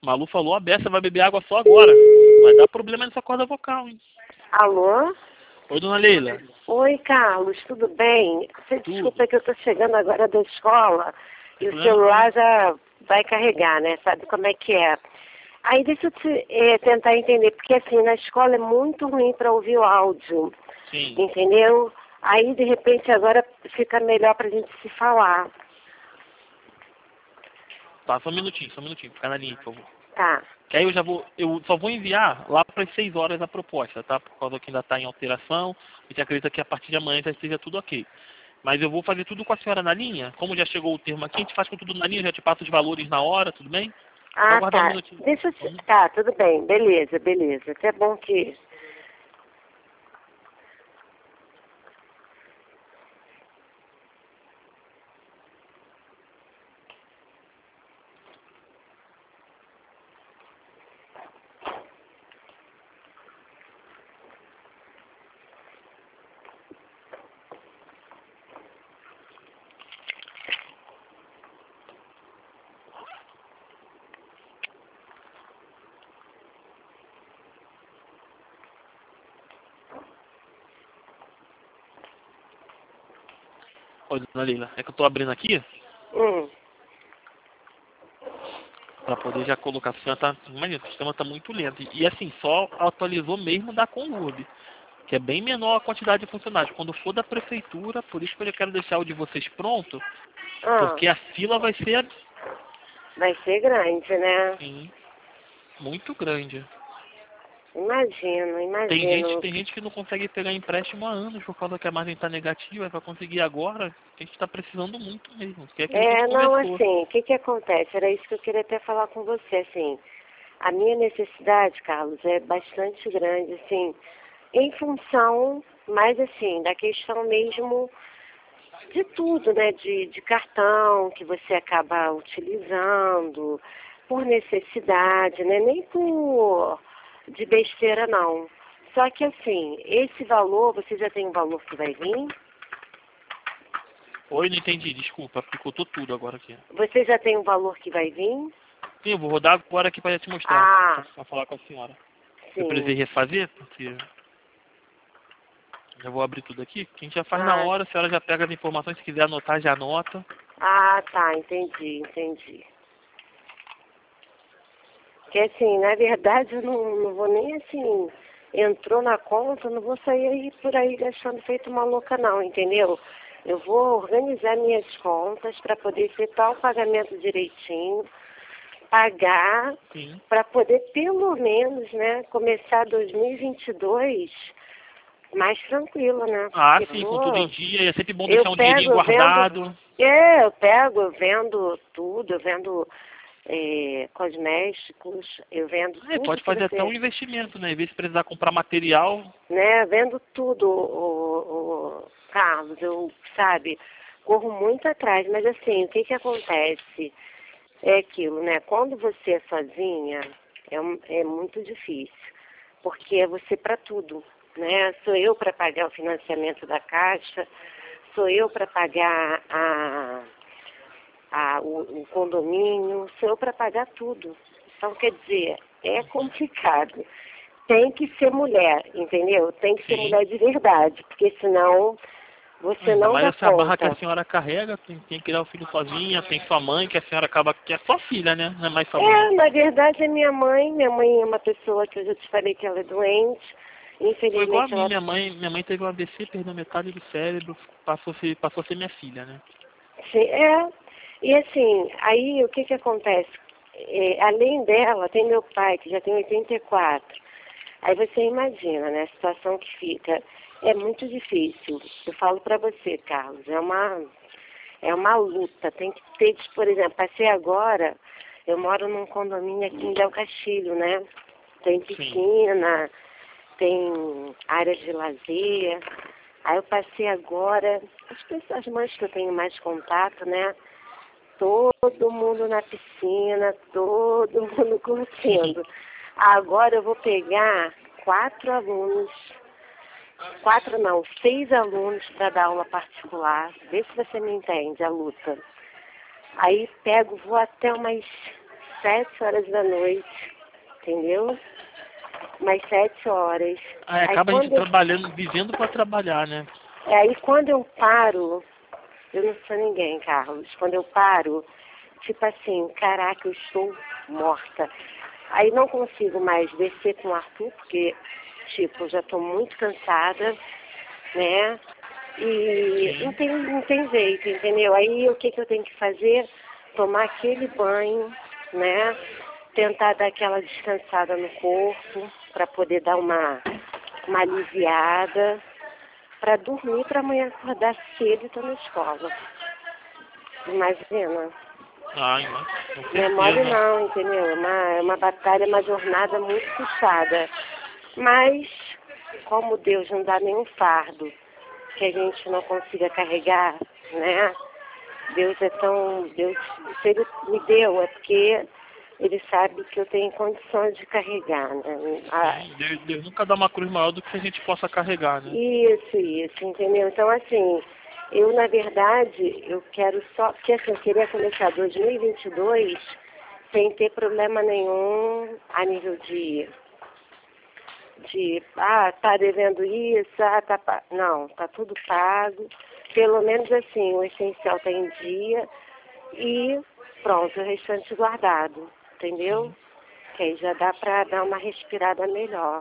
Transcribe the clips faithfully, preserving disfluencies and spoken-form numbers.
Malu falou, a Bessa vai beber água só agora. Vai dar problema nessa corda vocal, hein? Alô? Oi, dona Leila. Oi, Carlos, tudo bem? Você Tudo. desculpa que eu tô chegando agora da escola e o Tudo celular já vai carregar, né? Sabe como é que é? Aí deixa eu te, eh, tentar entender, porque assim, na escola é muito ruim para ouvir o áudio. Sim. Entendeu? Aí, de repente, agora fica melhor pra gente se falar. Tá, só um minutinho, só um minutinho. Fica na linha, por favor. Tá. Que aí eu já vou, eu só vou enviar lá para as seis horas a proposta, tá? Por causa que ainda está em alteração. A gente acredita que a partir de amanhã já esteja tudo ok. Mas eu vou fazer tudo com a senhora na linha. Como já chegou o termo aqui, a gente faz com tudo na linha, já te passo os valores na hora, tudo bem? Só Ah, aguardar um tá. minutinho. Deixa eu te... Tá, tudo bem. Beleza, beleza. Até bom que... Oi, dona Leila, é que eu tô abrindo aqui Hum. para poder já colocar. A senhora tá, imagina, o sistema tá muito lento. E, e assim, só atualizou mesmo da Conurb, que é bem menor a quantidade de funcionários. Quando for da prefeitura, por isso que eu já quero deixar o de vocês pronto, Ah, porque a fila vai ser, vai ser grande, né? sim, muito grande. Imagino, Tem gente, imagino. tem gente que não consegue pegar empréstimo há anos por causa que a margem está negativa, vai conseguir agora, a gente está precisando muito mesmo, que é aquilo que a É, gente não, conversou. assim, o que que acontece? Era isso que eu queria até falar com você, assim. A minha necessidade, Carlos, é bastante grande, assim, em função, mais assim, da questão mesmo de tudo, né? De, de cartão que você acaba utilizando, por necessidade, né? Nem por de besteira, não. Só que assim, esse valor, você já tem um valor que vai vir? Oi, não entendi, desculpa, picotou tudo agora aqui. Você já tem um valor que vai vir? Sim, eu vou rodar agora aqui para te mostrar, Ah, para falar com a senhora. Eu sim. precisei refazer, porque já vou abrir tudo aqui, que a gente já faz na Ah, hora, a senhora já pega as informações, se quiser anotar, já anota. ah, tá, entendi, entendi. Porque assim, na verdade, eu não, não vou nem assim, entrou na conta, não vou sair aí por aí gastando feito uma louca não, entendeu? Eu vou organizar minhas contas para poder efetuar o pagamento direitinho, pagar, Sim. para poder pelo menos, né, começar dois mil e vinte e dois mais tranquilo, né? Ah, Porque, sim, com tudo em pô, dia, é sempre bom eu deixar um dinheirinho pego, eu vendo, guardado. é, eu pego, eu vendo tudo, eu vendo é, cosméticos, eu vendo É, tudo pode que fazer até um você, investimento, né? Em vez de precisar comprar material. né, vendo tudo, o, o Carlos, eu, sabe, corro muito atrás, mas assim, o que que acontece? É aquilo, né, quando você é sozinha, é, um- é muito difícil, porque é você para tudo, né, sou eu para pagar o financiamento da caixa, sou eu para pagar a a, o, o condomínio, sou eu para pagar tudo. Então, quer dizer, é complicado. Tem que ser mulher, entendeu? Tem que ser Sim. mulher de verdade, porque senão você Ainda não mais dá essa barra que a conta. senhora carrega, tem, tem que criar o filho sozinha, tem sua mãe, que a senhora acaba, que é sua filha, né? Não é mais sua mãe. É, na verdade é minha mãe. Minha mãe é uma pessoa que eu já te falei que ela é doente. Foi igual a Infelizmente mim, ela... minha mãe, minha mãe teve um A V C, perdeu metade do cérebro, passou a ser, passou a ser minha filha, né? Sim, é. E assim, aí o que que acontece? É, além dela, tem meu pai, que já tem oitenta e quatro. Aí você imagina, né, a situação que fica. É muito difícil. Eu falo para você, Carlos, é uma, é uma luta. Tem que ter, por exemplo, passei agora, eu moro num condomínio aqui em Del Castilho, né? Tem Sim. piscina, tem áreas de lazer. Aí eu passei agora, as pessoas, as mães que eu tenho mais contato, né? Todo mundo na piscina, todo mundo curtindo. Agora eu vou pegar quatro alunos, quatro não, seis alunos para dar aula particular. Vê se você me entende a luta. Aí pego, vou até umas sete horas da noite, entendeu? Umas sete horas. Aí Aí acaba a gente quando eu, trabalhando, vivendo para trabalhar, né? é, aí quando eu paro, eu não sou ninguém, Carlos. Quando eu paro, tipo assim, caraca, eu estou morta. Aí não consigo mais descer com o Arthur, porque, tipo, eu já estou muito cansada, né? E Sim. não tem, não tem jeito, entendeu? Aí o que, que eu tenho que fazer? Tomar aquele banho, né? Tentar dar aquela descansada no corpo, para poder dar uma, uma aliviada, para dormir, para amanhã acordar cedo e estar na escola. Imagina. Ai, mas, com Não é mole certeza. não, entendeu? É uma, é uma batalha, uma jornada muito puxada. Mas, como Deus não dá nenhum fardo que a gente não consiga carregar, né? Deus é tão... Deus, se Ele me deu, é porque Ele sabe que eu tenho condições de carregar, né? Ah, Sim, Deus, Deus nunca dá uma cruz maior do que a gente possa carregar, né? isso, isso, entendeu? Então, assim, eu, na verdade, eu quero só... Porque, assim, eu queria começar dois mil e vinte e dois sem ter problema nenhum a nível de... de, ah, tá devendo isso, ah, tá... pa- Não, tá tudo pago. Pelo menos, assim, o essencial tá em dia e pronto, o restante guardado, entendeu? Sim. Que aí já dá pra dar uma respirada melhor.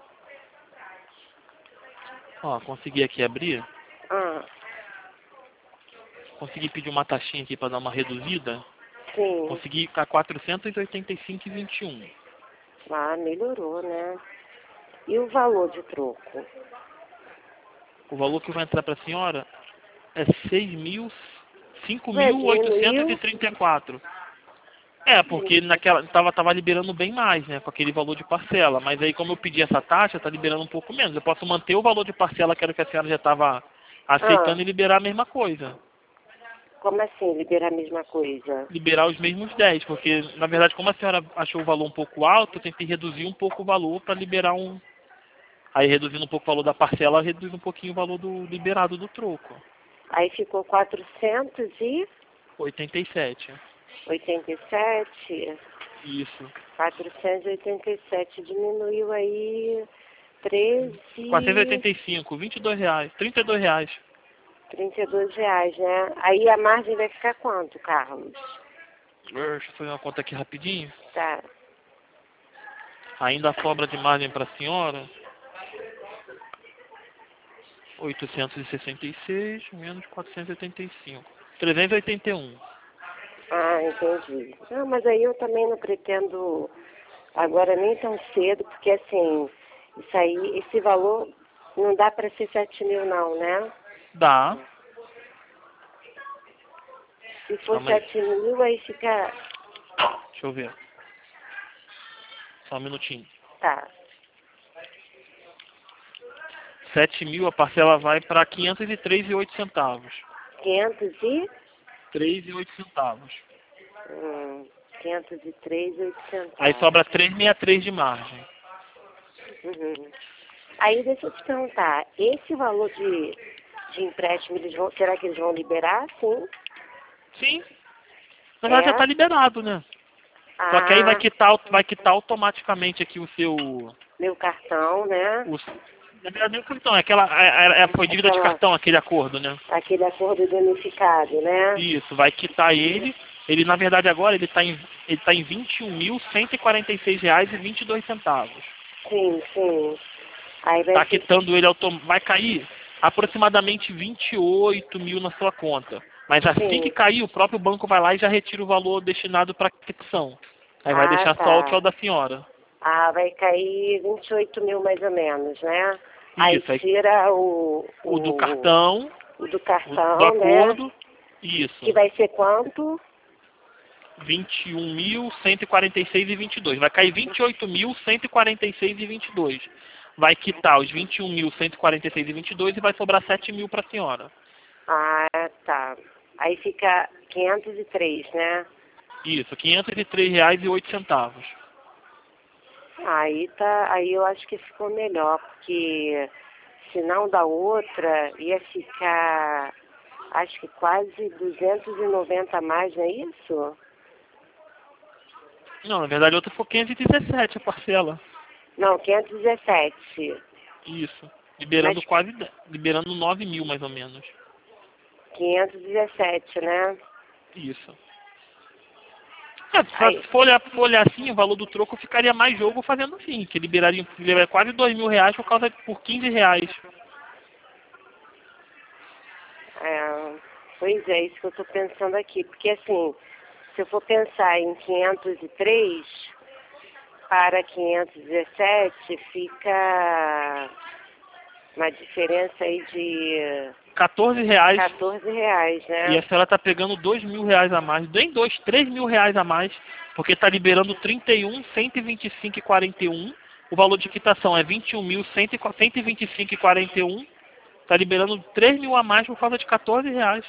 Ó, consegui aqui abrir. Ah, Consegui pedir uma taxinha aqui para dar uma reduzida. sim. Consegui ficar quatrocentos e oitenta e cinco e vinte e um. Ah, melhorou, né? E o valor de troco? O valor que vai entrar para a senhora é seis mil, cinco Ué, mil oitocentos e diminuiu? trinta e quatro. É, porque naquela tava, tava liberando bem mais, né, com aquele valor de parcela. Mas aí como eu pedi essa taxa, tá liberando um pouco menos. Eu posso manter o valor de parcela que era o que a senhora já estava Ah, aceitando e liberar a mesma coisa. como assim liberar a mesma coisa? Liberar os mesmos dez, porque na verdade como a senhora achou o valor um pouco alto, eu tentei reduzir um pouco o valor para liberar um. Aí reduzindo um pouco o valor da parcela, reduz um pouquinho o valor do liberado do troco. Aí ficou quatrocentos e oitenta e sete. oitenta e sete. Isso. quatrocentos e oitenta e sete diminuiu aí treze, quatrocentos e oitenta e cinco, vinte e dois reais, trinta e dois reais. trinta e dois reais, né? Aí a margem vai ficar quanto, Carlos? Deixa eu fazer uma conta aqui rapidinho. Tá. Ainda sobra de margem para a senhora. oitocentos e sessenta e seis menos quatrocentos e oitenta e cinco. trezentos e oitenta e um. Ah, entendi. Não, mas aí eu também não pretendo agora nem tão cedo, porque assim, isso aí, esse valor não dá para ser sete mil não, né? Dá. Se for Calma aí. sete mil, aí fica... Deixa eu ver. Só um minutinho. Tá. sete mil, a parcela vai para quinhentos e três e oito centavos. quinhentos e... três e oito centavos. Hum, quinhentos e três e oito Aí centavos. sobra trezentos e sessenta e três de margem. Uhum. Aí deixa eu te perguntar, esse valor de, de empréstimo, eles vão, será que eles vão liberar? Sim. Sim. Na verdade já É? está liberado, né? Só que aí vai Ah, quitar, vai quitar automaticamente aqui o seu... meu cartão, né? O, na verdade nem o cartão, é aquela, é, é, foi dívida de Aquela, cartão, aquele acordo, né? aquele acordo danificado, né? Isso, vai quitar ele. Ele, na verdade, agora ele está em, ele tá em vinte e um mil cento e quarenta e seis reais e vinte e dois centavos. Sim, sim. Aí vai Está ser... quitando ele, autom vai cair aproximadamente vinte e oito mil na sua conta. Mas assim que Sim. cair, o próprio banco vai lá e já retira o valor destinado para quitação. Aí vai Ah, deixar só o que é o tá. da senhora. Ah, vai cair vinte e oito mil mais ou menos, né? Aí Isso, aí tira o, o do o, cartão, o do o do cartão, né? acordo, Que isso. vai ser quanto? vinte e um mil cento e quarenta e seis e vinte e dois. Vai cair vinte e oito mil cento e quarenta e seis e vinte e dois. Vai quitar os vinte e um mil cento e quarenta e seis e vinte e dois e vai sobrar sete mil para a senhora. Ah, tá. Aí fica quinhentos e três, né? Isso, quinhentos e três reais e oito centavos. Aí tá, aí eu acho que ficou melhor, porque se não da outra ia ficar, acho que quase duzentos e noventa a mais, não é isso? Não, na verdade, outra foi quinhentos e dezessete a parcela. Não, quinhentos e dezessete. Isso. Liberando Mas quase, de- liberando nove mil, mais ou menos. quinhentos e dezessete, né? Isso. É, Aí, se for olhar, for olhar assim, o valor do troco ficaria mais jogo fazendo assim, que liberaria, liberaria quase dois mil reais por causa por quinze reais. é, pois é, isso que eu tô pensando aqui. Porque assim, se eu for pensar em quinhentos e três para quinhentos e dezessete, fica uma diferença aí de quatorze reais. quatorze reais, E né? a senhora tá pegando dois mil reais a mais. Nem dois, três mil reais a mais. Porque tá liberando trinta e um, cento e vinte e cinco e quarenta e um. O valor de quitação é vinte e um mil, cento e vinte e cinco e quarenta e um. Tá liberando três mil a mais por causa de quatorze reais.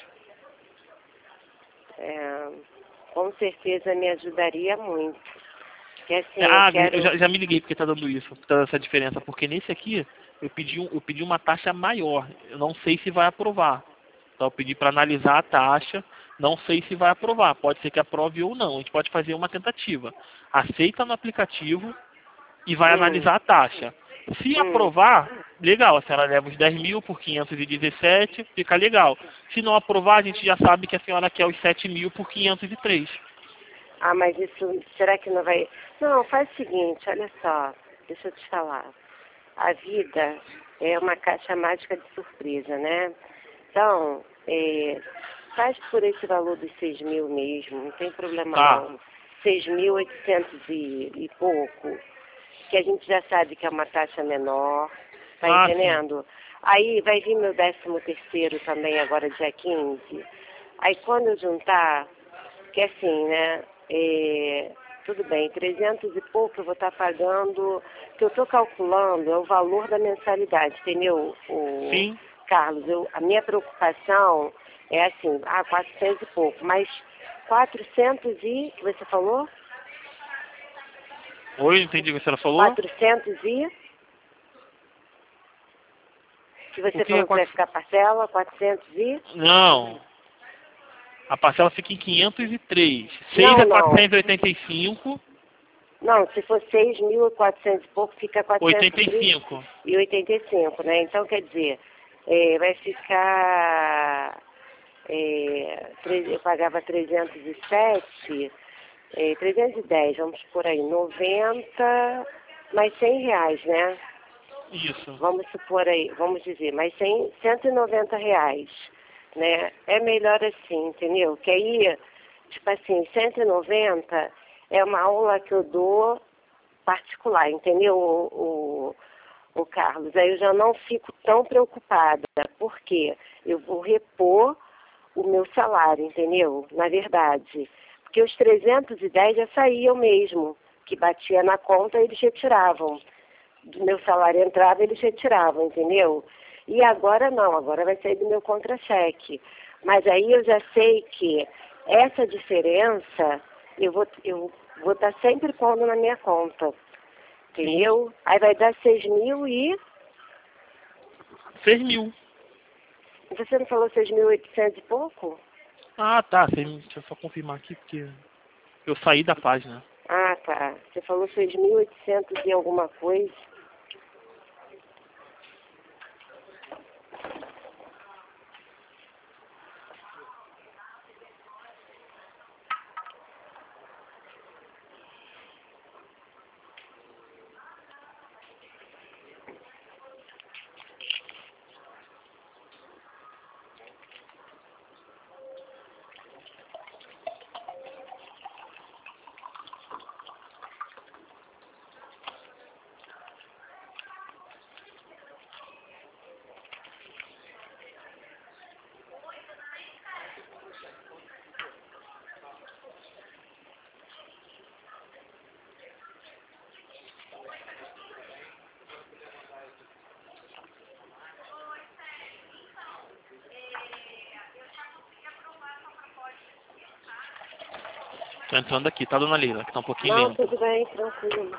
É, com certeza me ajudaria muito. Porque assim, eu Ah, eu quero. já, já me liguei porque tá dando isso, tá dando essa diferença. Porque nesse aqui, eu pedi, um, eu pedi uma taxa maior. Eu não sei se vai aprovar. Então eu pedi para analisar a taxa. Não sei se vai aprovar. Pode ser que aprove ou não. A gente pode fazer uma tentativa. Aceita no aplicativo e vai Hum, analisar a taxa. Se hum. aprovar, legal. A senhora leva os dez mil por quinhentos e dezessete, fica legal. Se não aprovar, a gente já sabe que a senhora quer os sete mil por quinhentos e três. Ah, mas isso, será que não vai. Não, faz o seguinte, olha só, deixa eu te falar. A vida é uma caixa mágica de surpresa, né? Então, é, faz por esse valor dos seis mil mesmo, não tem problema Tá. não. Seis mil oitocentos e, e pouco, que a gente já sabe que é uma taxa menor, tá Ah, sim. entendendo? Aí vai vir meu décimo terceiro também agora dia quinze. Aí quando eu juntar, que assim, né? É, tudo bem, trezentos e pouco eu vou estar pagando, o que eu estou calculando é o valor da mensalidade, entendeu, o Sim. Carlos? Eu, a minha preocupação é assim, ah, quatrocentos e pouco, mas quatrocentos e, que você falou? Oi, entendi o que a senhora falou. quatrocentos e, que O você que é falou que vai quatro... ficar parcela, quatrocentos e, Não. A parcela fica em quinhentos e três. seis não, a não, quatrocentos e oitenta e cinco. não, se for seis mil e quatrocentos e pouco, fica quatrocentos oitenta e cinco. e oitenta e cinco, né? Então, quer dizer, é, vai ficar, é, tre- eu pagava trezentos e sete, é, trezentos e dez, vamos por aí, noventa, mais cem reais, né? Isso. Vamos supor aí, vamos dizer, mais cem, cento e noventa reais, né? É melhor assim, entendeu? Que aí, tipo assim, cento e noventa é uma aula que eu dou particular, entendeu, o, o, o Carlos? Aí eu já não fico tão preocupada, porque eu vou repor o meu salário, entendeu? Na verdade. Porque os trezentos e dez já saíam mesmo, que batia na conta eles retiravam. Do meu salário entrava, eles retiravam, entendeu? E agora não, agora vai sair do meu contra-cheque. Mas aí eu já sei que essa diferença eu vou eu vou estar sempre pondo na minha conta, Sim. entendeu? Aí vai dar seis mil e... seis mil. Você não falou seis mil e oitocentos e pouco? Ah, tá. Seis- Deixa eu só confirmar aqui, porque eu saí da página. Ah, tá. Você falou seis mil e oitocentos e alguma coisa. Tô entrando aqui, tá, dona Leila? Que tá um pouquinho Não, lento. tudo bem, tranquilo.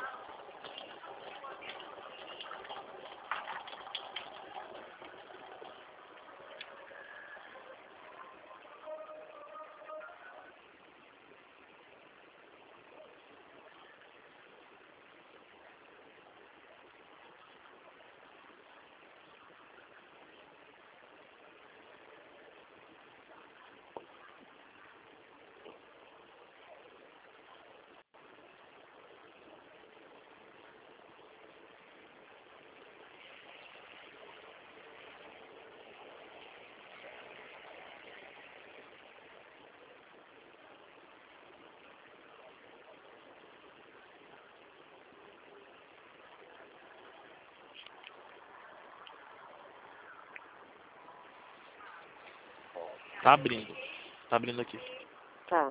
Tá abrindo. Tá abrindo aqui. Tá.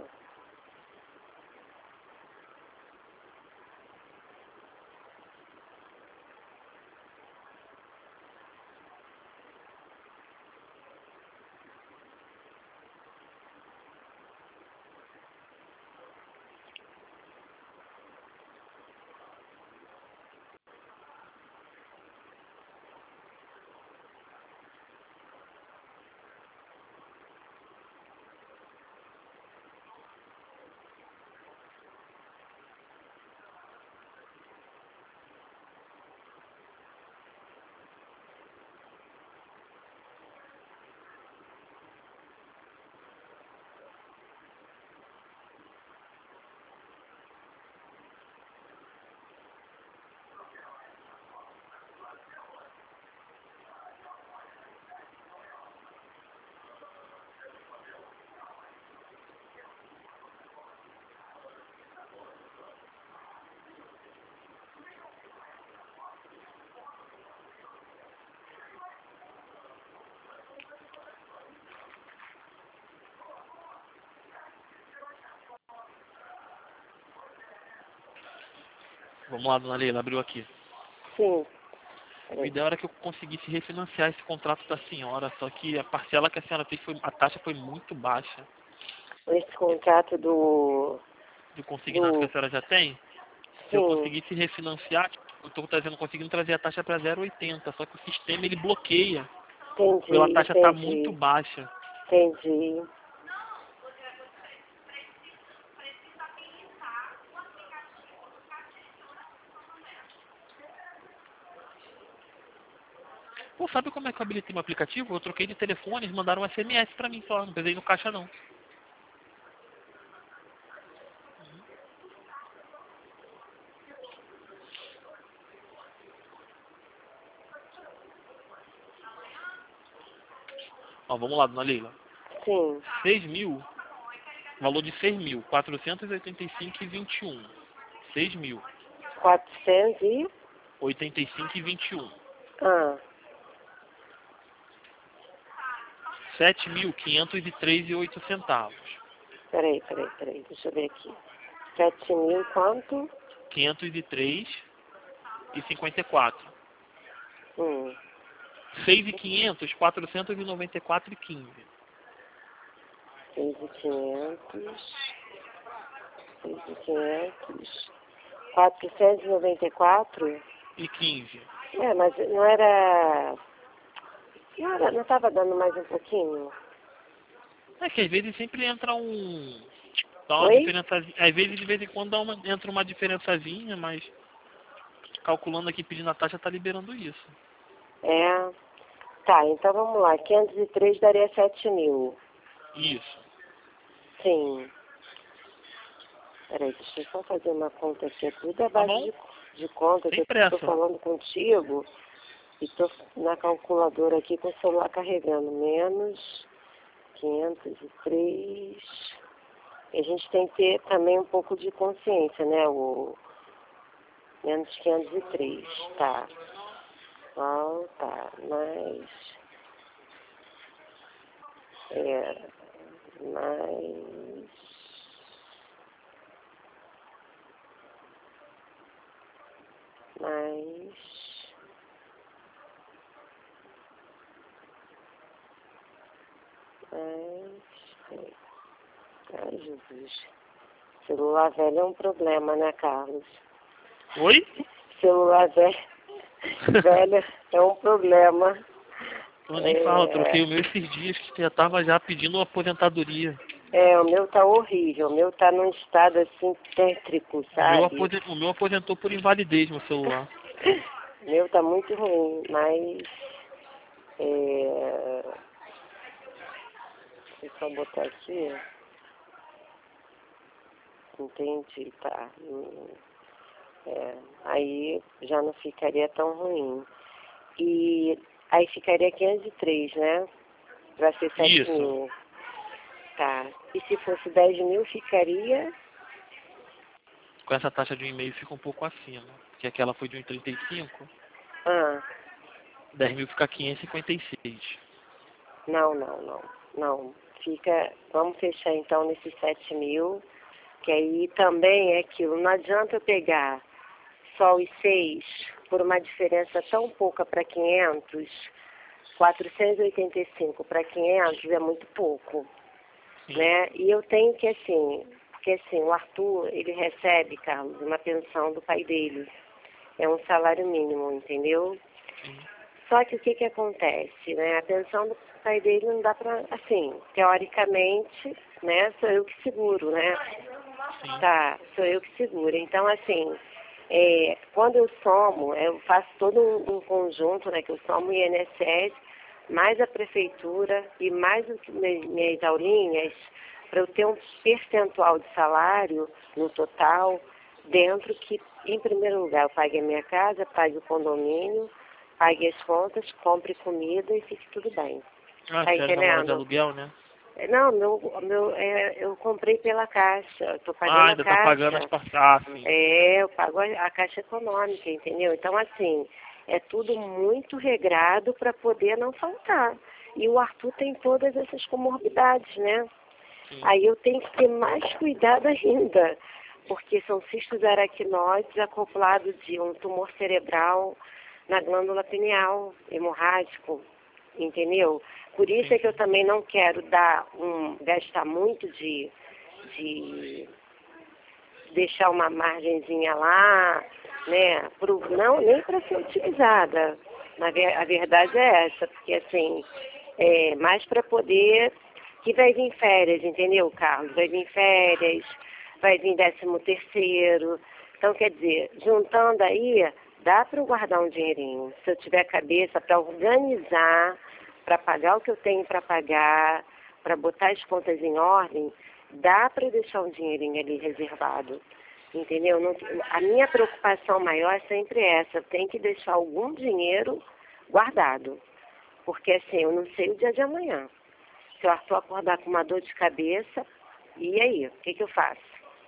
Vamos lá, dona Leila, abriu aqui. Sim. O ideal era que eu conseguisse refinanciar esse contrato da senhora, só que a parcela que a senhora fez, foi, a taxa foi muito baixa. Esse contrato do... Do consignado do... que a senhora já tem, se eu Sim. conseguisse refinanciar, eu estou trazendo, conseguindo trazer a taxa para zero vírgula oitenta, só que o sistema ele bloqueia, pela Entendi, taxa estar muito entendi. baixa. Entendi. Pô, sabe como é que eu habilitei meu aplicativo? Eu troquei de telefone, eles mandaram um S M S para mim só, não precisei ir no caixa não. Ó, vamos lá, dona Leila. Sim. seis mil, valor de seis mil, quatrocentos e oitenta e cinco e vinte e um. seis mil, Quatrocentos e... oitenta e cinco e vinte e um. Ah, sete mil, quinhentos e três e oito centavos. peraí, peraí, peraí. Deixa eu ver aqui. Sete mil quanto? quinhentos e três e cinquenta e quatro. Hum. seis mil e quinhentos, quatrocentos e noventa e quatro e quinze. Seis mil e quinhentos. Seis mil e quinhentos. Quatrocentos e noventa e quatro? E quinze. É, mas não era... Não era, não estava dando mais um pouquinho? É que às vezes sempre entra um... Dá uma Oi? diferençazinha. Às vezes, de vez em quando, dá uma, entra uma diferençazinha, mas calculando aqui, pedindo a taxa, tá liberando isso. É. Tá, então vamos lá. quinhentos e três daria sete mil. Isso. Sim. Peraí, deixa eu só fazer uma conta aqui. É tudo a Tá base bom? de, de conta que Sem eu estou pressa. falando contigo e estou na calculadora aqui com o celular carregando. Menos quinhentos e três. E a gente tem que ter também um pouco de consciência, né? O menos quinhentos e três. Tá. Ah, tá. Mais. É. Mais. Mais. Mais. Peraí. Ai, Jesus. Celular velho é um problema, né, Carlos? Oi? Celular velho, velho é um problema. Eu nem falo, eu troquei o É, meu esses dias que já tava já pedindo aposentadoria. é, o meu tá horrível. O meu tá num estado assim tétrico, O meu, sabe? aposen- o meu aposentou por invalidez meu celular. O meu tá muito ruim, mas é, deixa eu só botar aqui. Entendi, tá. Hum, é, aí já não ficaria tão ruim. E aí ficaria quinhentos e três, né? Pra ser sete Isso. mil. Tá. E se fosse dez mil, ficaria... Com essa taxa de um e-mail fica um pouco acima. Porque aquela foi de um vírgula trinta e cinco. Ah, dez mil fica quinhentos e cinquenta e seis. não, não, não. Não. fica, vamos fechar então nesses sete mil, que aí também é aquilo, não adianta eu pegar só os seis por uma diferença tão pouca para quinhentos, quatrocentos e oitenta e cinco para quinhentos é muito pouco, né? E eu tenho que assim, porque assim, o Arthur, ele recebe, Carlos, uma pensão do pai dele, é um salário mínimo, entendeu? Sim. Só que o que que acontece, né? A pensão do pai dele não dá para, assim, teoricamente, né? Sou eu que seguro, né? Sim. Tá, sou eu que seguro. Então, assim, é, quando eu somo, eu faço todo um, um conjunto, né? Que eu somo o I N S S, mais a prefeitura e mais o que minhas aulinhas, para eu ter um percentual de salário no total, dentro que, em primeiro lugar, eu pague a minha casa, pague o condomínio, pague as contas, compre comida e fique tudo bem. Ah, Tá você era namorada de entendendo? aluguel, né? Não, meu, meu, é, eu comprei pela Caixa, estou Ah, pagando a ainda tá pagando as Caixa. passagens. É, eu pago a, a Caixa Econômica, entendeu? Então, assim, é tudo muito regrado para poder não faltar. E o Arthur tem todas essas comorbidades, né? Sim. Aí eu tenho que ter mais cuidado ainda, porque são cistos aracnoides acoplados de um tumor cerebral na glândula pineal, hemorrágico, entendeu? Por isso é que eu também não quero dar um, gastar muito de, de deixar uma margenzinha lá, né? Pro, não, nem para ser utilizada. Na, a verdade é essa, porque assim, é mais para poder, que vai vir férias, entendeu, Carlos? Vai vir férias, vai vir décimo terceiro. Então, quer dizer, juntando aí, dá para eu guardar um dinheirinho. Se eu tiver cabeça para organizar, para pagar o que eu tenho para pagar, para botar as contas em ordem, dá para deixar um dinheirinho ali reservado. Entendeu? Não, a minha preocupação maior é sempre essa. Tem que deixar algum dinheiro guardado. Porque assim, eu não sei o dia de amanhã. Se o Arthur acordar com uma dor de cabeça, e aí? O que, que eu faço?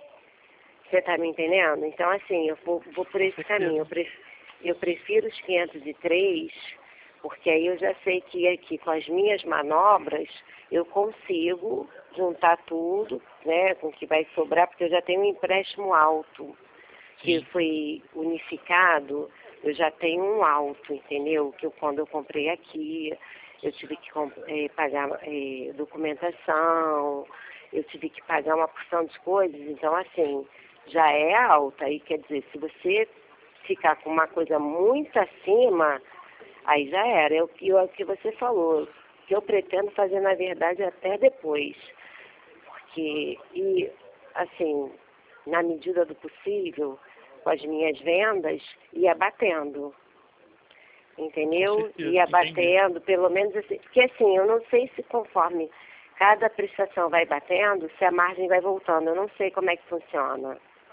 Você está me entendendo? Então, assim, eu vou, vou por esse caminho. Eu prefiro, eu prefiro os quinhentos e três, porque aí eu já sei que aqui com as minhas manobras eu consigo juntar tudo, né, com o que vai sobrar, porque eu já tenho um empréstimo alto, que Sim. foi unificado, eu já tenho um alto, entendeu? Que eu, quando eu comprei aqui, eu tive que eh, pagar eh, documentação, eu tive que pagar uma porção de coisas, então assim, já é alta. Aí quer dizer, se você ficar com uma coisa muito acima, aí já era. É o que, é o que você falou, que eu pretendo fazer na verdade até depois. Porque, e assim, na medida do possível, com as minhas vendas, ia batendo. Entendeu? Ia batendo, pelo menos assim, porque assim, eu não sei se conforme cada prestação vai batendo, se a margem vai voltando. Eu não sei como é que funciona.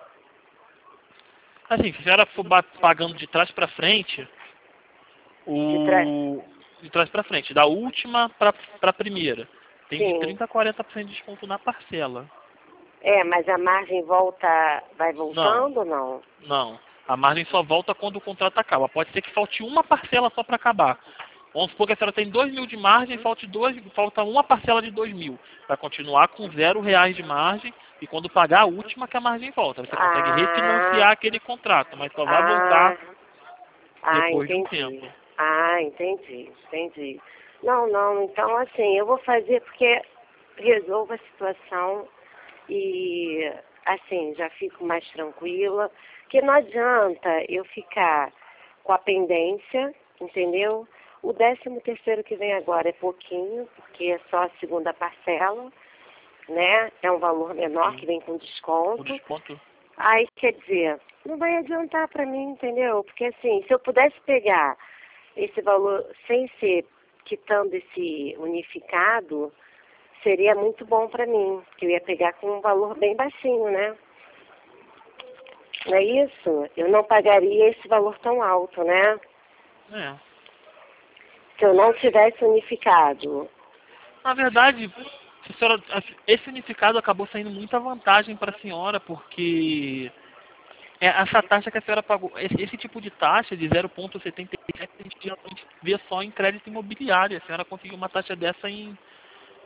Assim, se a senhora for pagando de trás para frente, o... De trás... de trás para frente, da última para a primeira, tem Sim. de trinta a quarenta por cento de desconto na parcela. É, mas a margem volta, vai voltando ou não? Não. A margem só volta quando o contrato acaba. Pode ser que falte uma parcela só para acabar. Vamos supor que a senhora tem dois mil de margem, falte dois, falta uma parcela de dois mil. Vai continuar com zero reais de margem e quando pagar a última que a margem volta. Você consegue Ah, refinanciar aquele contrato, mas só vai ah, voltar ah, depois de um entendi. tempo. Ah, entendi, entendi. Não, não, então assim, eu vou fazer porque resolvo a situação e assim, já fico mais tranquila, que não adianta eu ficar com a pendência, entendeu? O décimo terceiro que vem agora é pouquinho, porque é só a segunda parcela, né? É um valor menor Sim. que vem com O desconto. desconto? Aí, quer dizer, não vai adiantar para mim, entendeu? Porque assim, se eu pudesse pegar esse valor sem ser quitando esse unificado, seria muito bom para mim, porque eu ia pegar com um valor bem baixinho, né? Não é isso? Eu não pagaria esse valor tão alto, né? É. Se eu não tivesse unificado. Na verdade, a senhora, esse unificado acabou saindo muita vantagem para a senhora, porque é, essa taxa que a senhora pagou, esse, esse tipo de taxa de zero vírgula setenta e sete a gente geralmente vê só em crédito imobiliário. A senhora conseguiu uma taxa dessa em,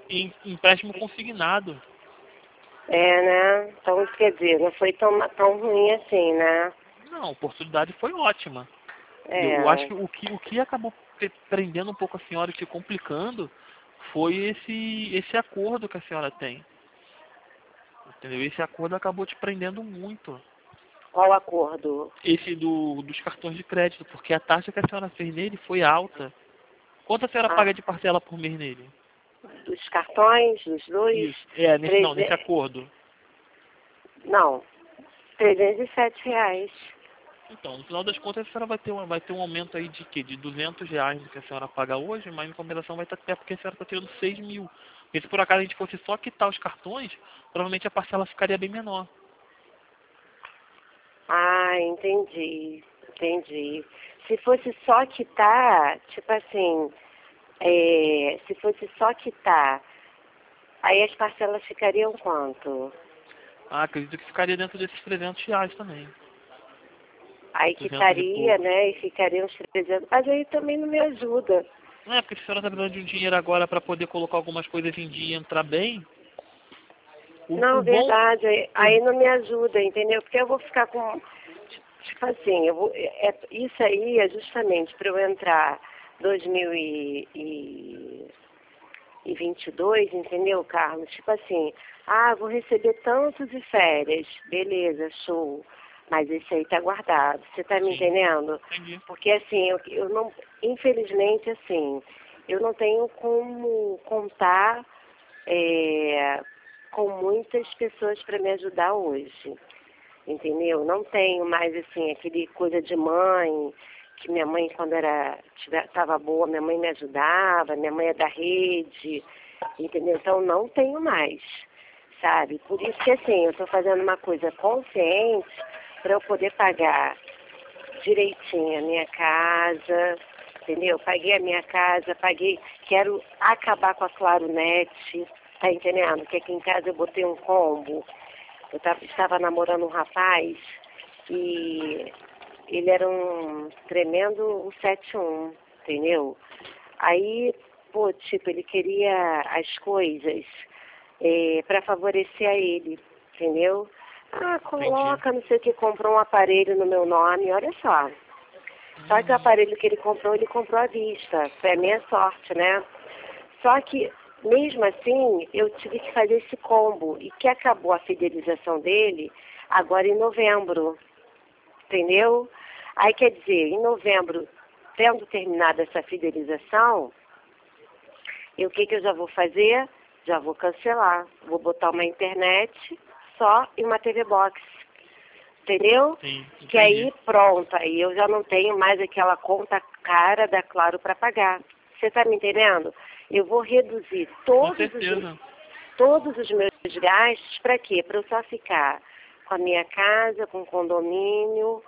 em empréstimo consignado. É, né? Então, quer dizer, não foi tão, tão ruim assim, né? Não, a oportunidade foi ótima. Eu, eu acho É. que o que, o que acabou pre- prendendo um pouco a senhora e te complicando foi esse, esse acordo que a senhora tem. Entendeu? Esse acordo acabou te prendendo muito. Qual acordo? Esse do, dos cartões de crédito, porque a taxa que a senhora fez nele foi alta. Quanto a senhora Ah, paga de parcela por mês nele? dos cartões, dos dois? Isso. É, nesse, não, nesse Treze... acordo. Não, trezentos e sete reais. Então, no final das contas, a senhora vai ter, uma, vai ter um aumento aí de quê? De duzentos reais do que a senhora paga hoje, mas em compensação vai estar até porque a senhora está tirando seis mil. Porque se por acaso a gente fosse só quitar os cartões, provavelmente a parcela ficaria bem menor. Ah, entendi, entendi. Se fosse só quitar, tipo assim, é, se fosse só quitar, aí as parcelas ficariam quanto? Ah, acredito que ficaria dentro desses trezentos reais também. Aí duzentos e quitaria, pouco. né, e ficariam uns trezentos, mas aí também não me ajuda. Não é, porque se a senhora está precisando de um dinheiro agora para poder colocar algumas coisas em dia e entrar bem, o, Não, o bom... verdade, aí O, aí não me ajuda, entendeu? Porque eu vou ficar com, tipo assim, eu vou, é, isso aí é justamente para eu entrar dois mil e, e, e vinte e dois, entendeu, Carlos? Tipo assim, ah, vou receber tanto de férias, beleza, show, mas esse aí tá guardado, você tá me sim, entendendo? entendi. Porque assim, eu, eu não, infelizmente assim, eu não tenho como contar é, com muitas pessoas para me ajudar hoje, entendeu? Não tenho mais assim aquele coisa de mãe, que minha mãe quando era estava boa, minha mãe me ajudava, minha mãe é da rede, entendeu? Então não tenho mais, sabe? Por isso que assim, eu estou fazendo uma coisa consciente para eu poder pagar direitinho a minha casa, entendeu? Paguei a minha casa, paguei, quero acabar com a Claro Net, tá entendendo? Que aqui em casa eu botei um combo. Eu tava, estava namorando um rapaz e ele era um tremendo sete um, entendeu? Aí, pô, tipo, ele queria as coisas é, para favorecer a ele, entendeu? Ah, Entendi. coloca, não sei o que, comprou um aparelho no meu nome, olha só. Só que o Hum, aparelho que ele comprou, ele comprou à vista. Foi a minha sorte, né? Só que, mesmo assim, eu tive que fazer esse combo. E que acabou a fidelização dele agora em novembro. Entendeu? Aí, quer dizer, em novembro, tendo terminado essa fidelização, e o que, que eu já vou fazer? Já vou cancelar. Vou botar uma internet só e uma T V Box. Entendeu? sim, Que entendi. aí, pronto, aí eu já não tenho mais aquela conta cara da Claro para pagar. Você está me entendendo? Eu vou reduzir Com todos os, certeza. todos os meus gastos para quê? Para eu só ficar com a minha casa, com o condomínio,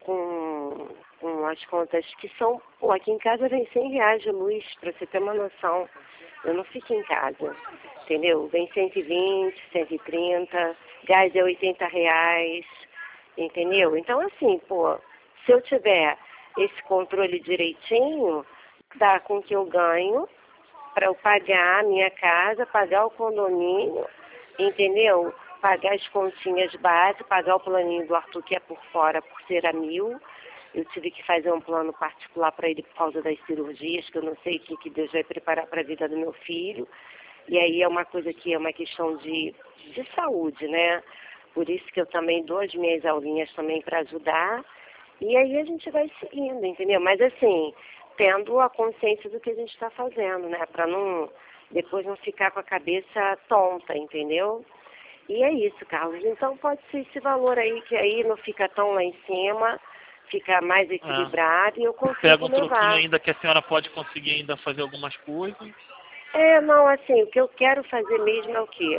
com, com as contas que são... Pô, aqui em casa vem cem reais de luz, para você ter uma noção. Eu não fico em casa, entendeu? Vem cento e vinte, cento e trinta, gás é oitenta reais, entendeu? Então, assim, pô, se eu tiver esse controle direitinho, dá com que eu ganho para eu pagar a minha casa, pagar o condomínio, entendeu? Pagar as continhas básicas, pagar o planinho do Arthur, que é por fora, por ser a mil. Eu tive que fazer um plano particular para ele por causa das cirurgias, que eu não sei o que, que Deus vai preparar para a vida do meu filho. E aí é uma coisa que é uma questão de, de saúde, né? Por isso que eu também dou as minhas aulinhas também para ajudar. E aí a gente vai seguindo, entendeu? Mas assim, tendo a consciência do que a gente está fazendo, né? Para não, depois não ficar com a cabeça tonta, entendeu? E é isso, Carlos. Então pode ser esse valor aí, que aí não fica tão lá em cima, fica mais É. equilibrado e eu Pega consigo um troquinho levar. ainda que a senhora pode conseguir ainda fazer algumas coisas. É, não, assim, o que eu quero fazer mesmo é o quê?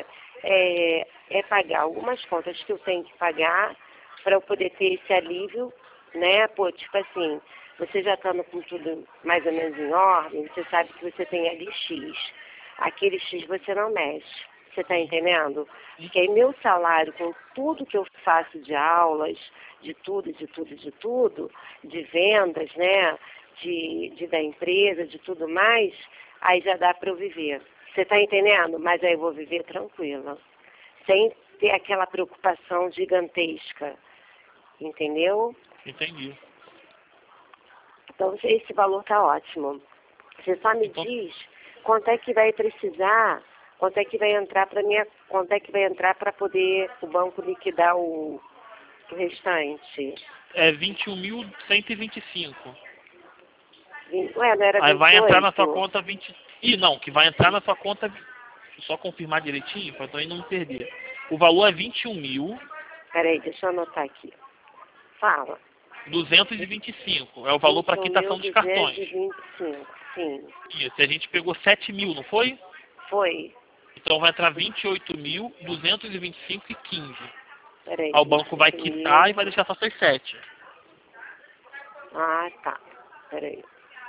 É, é pagar algumas contas que eu tenho que pagar para eu poder ter esse alívio, né? Pô, tipo assim, você já estando com tudo mais ou menos em ordem, você sabe que você tem ali X. Aquele X você não mexe. Você está Sim. entendendo? Porque aí meu salário, com tudo que eu faço de aulas, de tudo, de tudo, de tudo, de vendas, né? De, de da empresa, de tudo mais, aí já dá para eu viver, Você tá entendendo? Mas aí eu vou viver tranquila. Sem ter aquela preocupação gigantesca. Entendeu? Entendi. Então esse valor tá ótimo. Você só me Então, diz quanto é que vai precisar, quanto é que vai entrar para minha, quanto é que vai entrar para poder o banco liquidar o, o restante. é vinte e um mil cento e vinte e cinco. Vim- Ué, não era Aí vai entrar na sua vinte e oito? conta vinte. Ih, não, que vai entrar na sua conta. Deixa eu só confirmar direitinho, para também não me perder. O valor é vinte e um mil Peraí, deixa eu anotar aqui. Fala. duzentos e vinte e cinco. É o valor para quitação dos cartões. vinte e um mil duzentos e vinte e cinco, sim. Isso, a gente pegou sete mil, não foi? Foi. Então vai entrar vinte e oito mil duzentos e vinte e cinco e quinze. Peraí. Aí o banco vai vinte e oito mil. quitar e vai deixar só seus sete. Ah, tá. Peraí.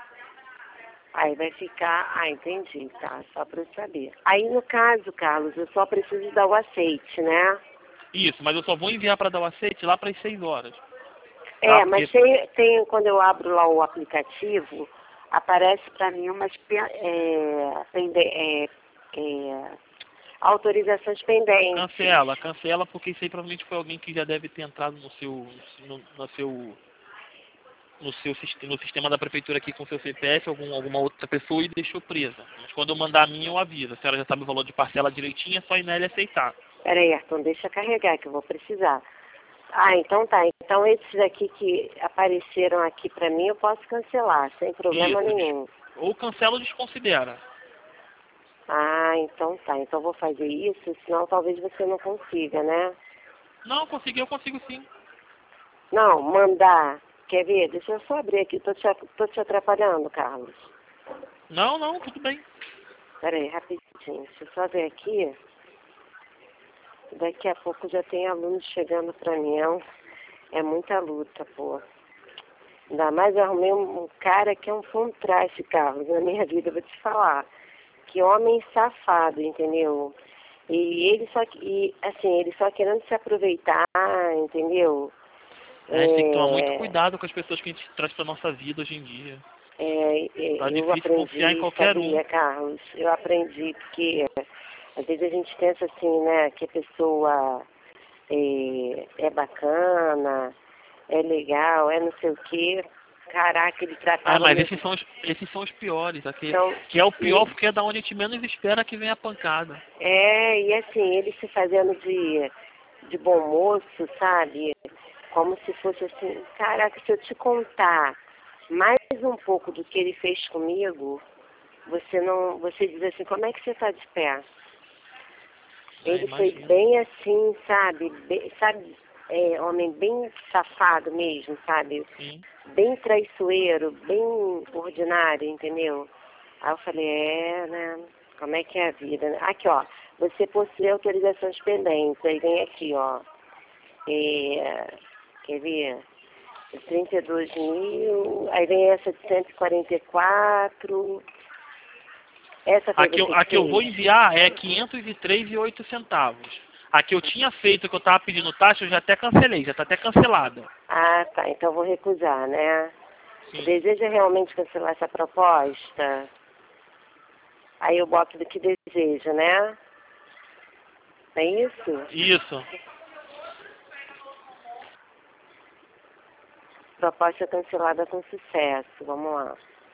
Aí vai ficar... Ah, entendi, tá. Só para eu saber. Aí, no caso, Carlos, eu só preciso dar o aceite, né? Isso, mas eu só vou enviar para dar o aceite lá para as seis horas. É, Tá? mas Porque tem, tem, quando eu abro lá o aplicativo, aparece para mim umas pe- é, pende, é, é, autorizações pendentes. cancela, cancela porque isso aí provavelmente foi alguém que já deve ter entrado no seu, no, no seu, no seu sist- no sistema da prefeitura aqui com seu C P F, algum, alguma outra pessoa e deixou presa. Mas quando eu mandar a minha eu aviso. A senhora já sabe o valor de parcela direitinho, é só ir nela e aceitar. Peraí, Arthur, deixa carregar que eu vou precisar. Ah, então tá. Então esses aqui que apareceram aqui para mim eu posso cancelar, sem problema Isso, des- nenhum. ou cancela ou desconsidera. Ah, então tá. Então eu vou fazer isso, senão talvez você não consiga, né? Não, consegui, eu consigo sim. Não, mandar. Quer ver? Deixa eu só abrir aqui. Tô te, tô te atrapalhando, Carlos. Não, não, tudo bem. Peraí, rapidinho. Deixa eu só ver aqui. Daqui a pouco já tem alunos chegando pra mim. É, um- é muita luta, pô. Ainda mais eu arrumei um, um cara que é um contraste, Carlos, na minha vida, eu vou te falar. Que homem safado, entendeu? E ele só, e, assim, ele só querendo se aproveitar, entendeu? É, a gente tem que tomar muito É, cuidado com as pessoas que a gente traz pra nossa vida hoje em dia. É, é, Tá eu difícil confiar em aprendi, qualquer um. sabia, Carlos? Eu aprendi porque às vezes a gente pensa assim, né, que a pessoa é, é bacana, é legal, é não sei o quê. Caraca, ele Ah, tratava mas meu... esses são os, esses são os piores. Aqui, Então, que é o pior e- porque é da onde a gente menos espera que venha a pancada. é, e assim, ele se fazendo de, de bom moço, sabe? Como se fosse assim, caraca, se eu te contar mais um pouco do que ele fez comigo, você não, você diz assim, como é que você está de pé? Ah, Ele foi imagino. bem assim, sabe? Bem, sabe, é, homem bem safado mesmo, sabe? Sim. Bem traiçoeiro, bem ordinário, entendeu? Aí eu falei, é, né? Como é que é a vida, né? Aqui, ó, você possui autorizações pendentes. Aí vem aqui, ó. É, quer ver? trinta e dois mil, aí vem essa de cento e quarenta e quatro. Essa foi A que, eu, você a que que eu vou fez? enviar é quinhentos e três e oito centavos. A que eu tinha feito, que eu estava pedindo taxa, eu já até cancelei, já está até cancelada. Ah, tá. Então vou recusar, né? Sim. Deseja realmente cancelar essa proposta? Aí eu boto do que deseja, né? É isso? Isso. Proposta cancelada com sucesso. Vamos lá.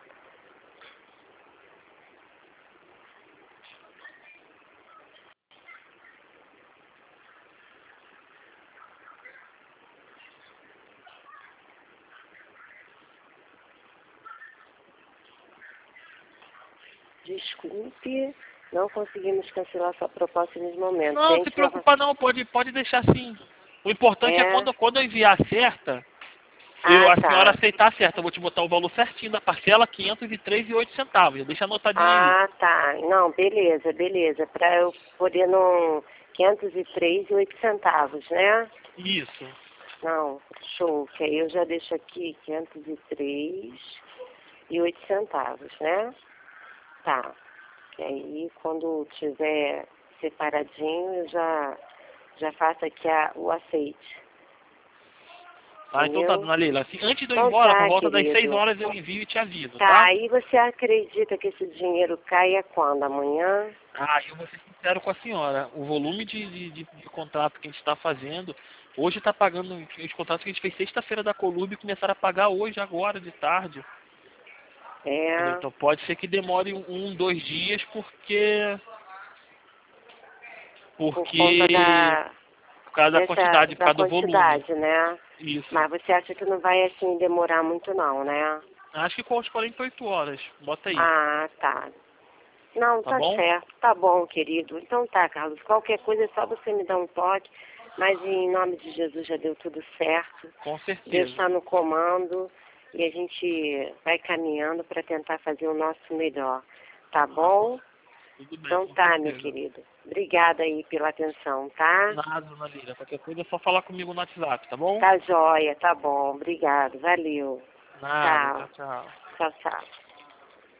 Desculpe, não conseguimos cancelar sua proposta nesse momento. Não, se Tente nova... preocupa não, pode, pode deixar assim. O importante é, É? quando, quando eu enviar certa, eu, Ah, a senhora tá. aceitar certa. Eu vou te botar o valor certinho da parcela, quinhentos e três e oito centavos. Deixa anotadinho aí. Ah, tá. Não, beleza, beleza. Para eu poder no quinhentos e três e oito centavos, né? Isso. Não, show. Que aí eu já deixo aqui quinhentos e três e oito centavos, né? Tá. Que aí quando tiver separadinho eu já, já faço aqui a, o aceite. Tá, então tá, Entendeu? dona Leila. Assim, antes de eu ir Então embora, tá, por volta das querido. seis horas eu envio e te aviso, Tá, tá? aí você acredita que esse dinheiro caia quando? Amanhã? Ah, eu vou ser sincero com a senhora. O volume de, de, de, de contrato que a gente está fazendo, hoje está pagando, os contratos que a gente fez sexta-feira da Colube começaram a pagar hoje, agora, de tarde. Entendeu? É, Então pode ser que demore um, um, dois dias, porque... por conta Porque... da, Por causa da dessa, quantidade, por da causa do volume. quantidade, né? Isso. Mas você acha que não vai, assim, demorar muito não, né? Acho que com as quarenta e oito horas. Bota aí. Ah, tá. Não, Tá tá bom? certo. Tá bom, querido. Então tá, Carlos. Qualquer coisa é só você me dar um toque. Mas em nome de Jesus já deu tudo certo. Com Deus certeza. está no comando e a gente vai caminhando para tentar fazer o nosso melhor. Tá bom? Tudo bem, Então com tá, meu certeza. querido. Obrigada aí pela atenção, tá? Nada, dona Lira. Qualquer coisa é só falar comigo no WhatsApp, tá bom? Tá joia, tá bom. Obrigado. Valeu. Nada. Tchau. Tchau, tchau. Tchau, tchau.